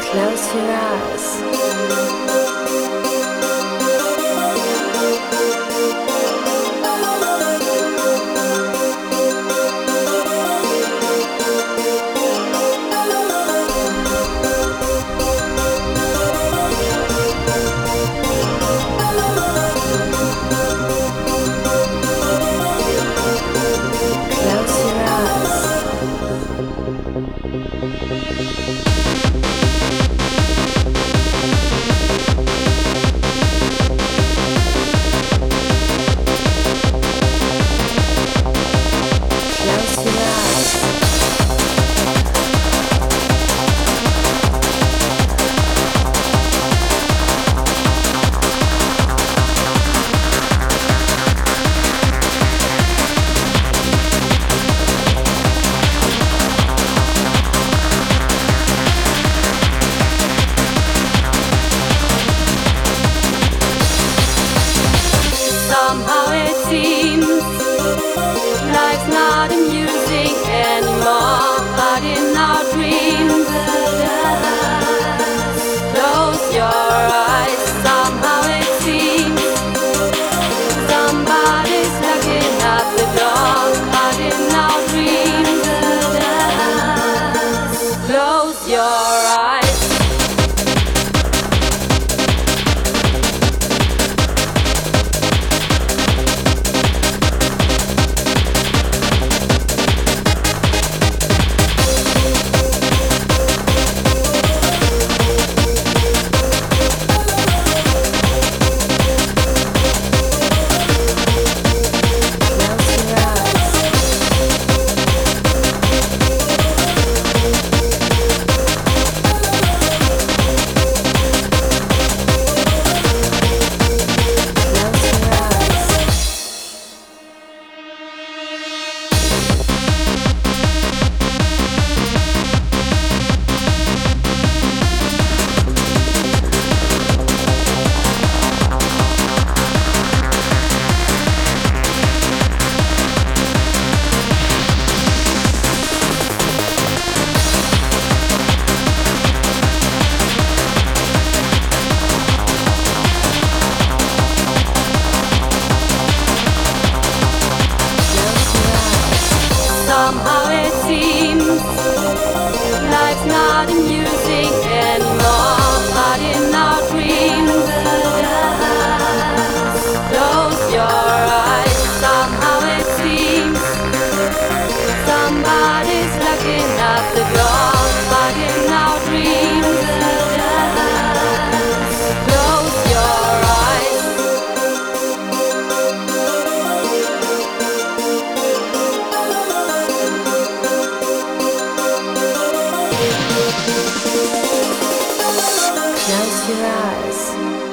Close your eyes. Close your eyes. Close your eyes. Somehow it seems life's not amusing anymore, but in our dreams, close your eyes. Somehow it seems somebody's knocking at the door, but in our dreams, close your eyes. Close your eyes. Close your eyes. Close your eyes. Somehow it seems life's not amusing anymore, but in our dreams, close your eyes. Somehow it seems somebody's knocking at the door, but in our dreams, close your eyes. Close your eyes.